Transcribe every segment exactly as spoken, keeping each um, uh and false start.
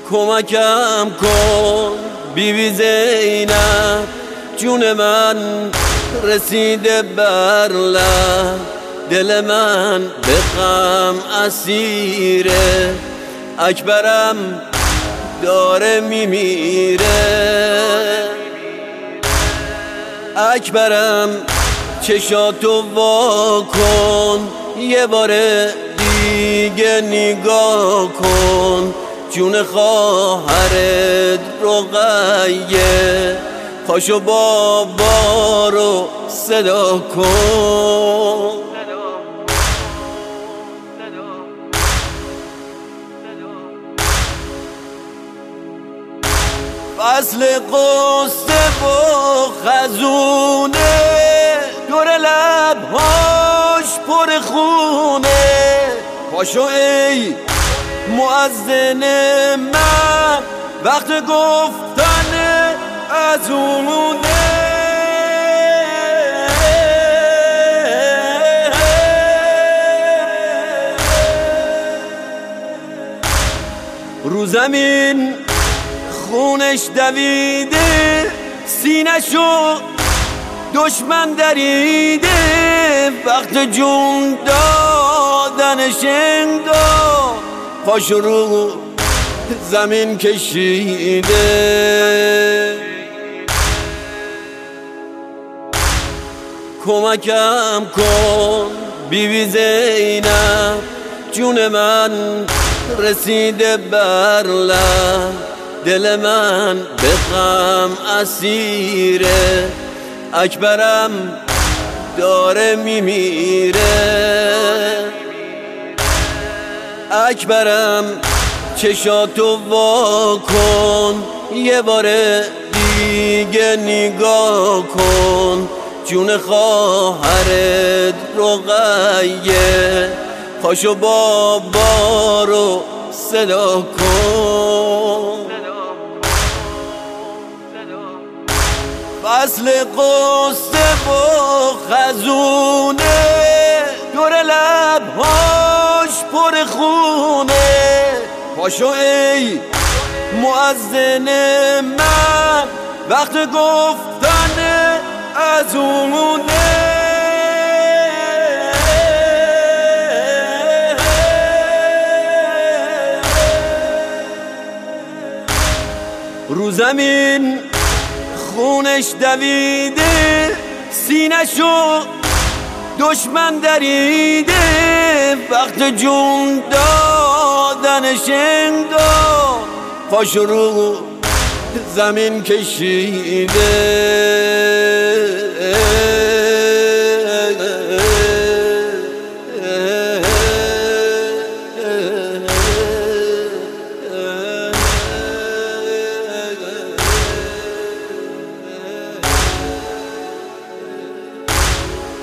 کمکم کن بی بی زینب، جون من رسیده بر لب، دل من به غم اسیره، اکبرم داره میمیره. اکبرم چشاتو وا کن، یه بار دیگه نگاه کن، جون خواهرت رقیه، پاشو بابا رو صدا کن. فصل قصه و خزونه، دور لبهاش پر خونه، پاشو ای مؤذن من، وقت گفتن اذونه. رو زمین خونش دویده، سینه‌شو دشمن دریده، وقت جون دادنش انگار پاشو رو زمین کشیده. کمکم کن بی بی زینب، جون من رسیده بر لب، دل من به غم اسیره، اکبرم داره میمیره. اکبرم چشاتو وا کن، یه بار دیگه نگاه کن، جون خواهرت رقیه، پاشو بابا رو صدا کن. فصل قصه و خزونه، دور لبهاش پر خونه، پاشو ای مؤذن من، وقت گفتن اذونه. رو زمین خونش دویده، سینه‌شو دشمن دریده، وقت جون دادنش انگار پاشو رو زمین کشیده.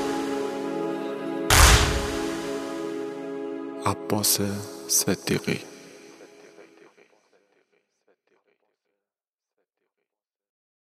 عباس صدیقی.